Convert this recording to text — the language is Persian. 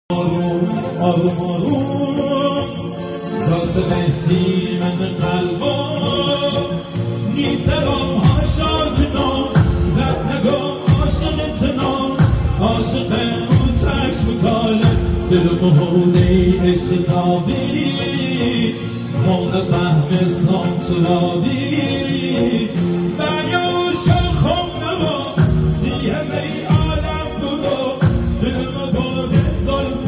آروم آروم آروم ذات نسیم قلبم میترم عاشقنا رد نگاه عاشق تنام عاشق اون چشم کاله دل مهونه عشق تابی مون فهم سان سرابی